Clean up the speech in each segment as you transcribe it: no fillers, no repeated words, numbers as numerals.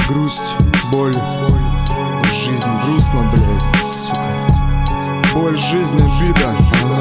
Грусть, боль, жизнь грустно, блядь, сука. Боль жизни, обида,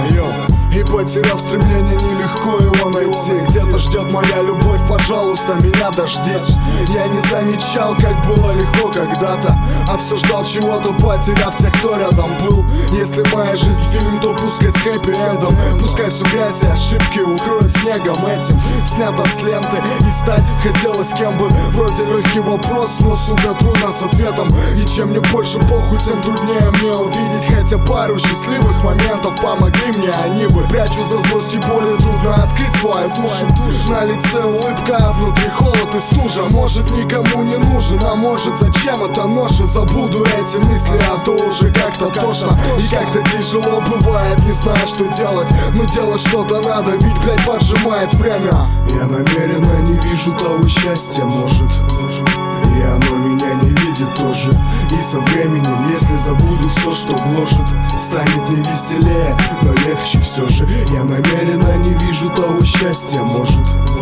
и потеряв стремление, нелегко его найти. Где-то ждет моя любовь, пожалуйста, меня дождись. Я не замечал, как было легко когда-то, а все ждал чего-то, потеряв тех, кто рядом был. Если моя жизнь фильм, то пускай с хэппи-эндом. Пускай всю грязь и ошибки укроют снегом этим. Снято с ленты и стать хотелось кем бы. Вроде легкий вопрос, но, сука, трудно с ответом. И чем мне больше похуй, тем труднее мне увидеть. Хотя пару счастливых моментов помогли мне они бы. Прячу за злость и болью, трудно открыть свою душу. На лице улыбка, а внутри холод и стужа. Может, никому не нужен, а может, зачем это ноша? Забуду эти мысли, а то уже как-то тошно. И как-то тяжело бывает, не знаю, что делать. Но делать что-то надо, ведь, блядь, поджимает время. Я намеренно не вижу того счастья, может. И оно меня не видит тоже. И со временем, если забуду все, что гложет, станет не веселее, но легче все же. Я намеренно не вижу того счастья, может.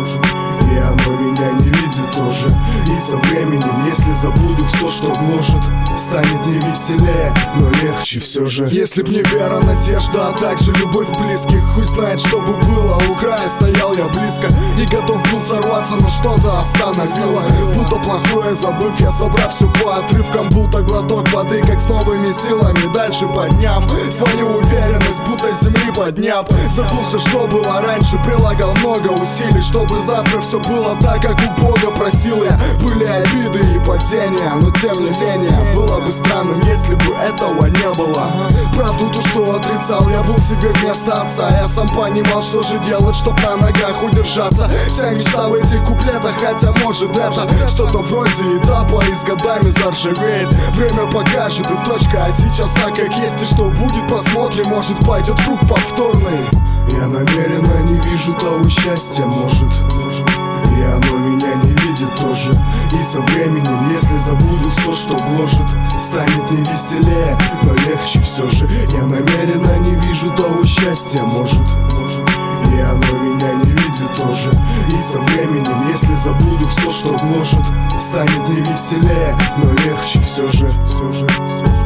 И оно меня не видит тоже. И со временем, если забуду все, что гложет, станет не веселее, но легче все же. Если б не вера, надежда, а также любовь близких, хуй знает, что бы было. У края стоял я близко и готов был сорваться, но что-то остановило. Будто плохое забыв, я собрав все по отрывкам, будто глоток воды, как с новыми силами дальше по дням. Свою уверенность, будто земли подняв, забылся, что было раньше, прилагал много усилий, чтобы завтра все было так, как у Бога просил я. Были обиды и падения, но тем не менее было бы странным, если бы этого не было. Правду ту, что отрицал, я был себе вместо отца. Я сам понимал, что же делать, чтоб на ногах удержаться. Вся мечта в этих куплетах, хотя может это что-то вроде этапа, и с годами заржавеет. Время покажет и точка, а сейчас так как есть, и что будет, посмотрим, может пойдет круг повторный. Я намеренно не вижу того счастья, может. И оно меня не видит тоже. И со временем, если забуду все, что гложет, станет не веселее, но легче все же. Я намеренно не вижу того счастья, может. И оно меня не видит тоже. И со временем, если забуду все, что гложет, станет не веселее, но легче все же.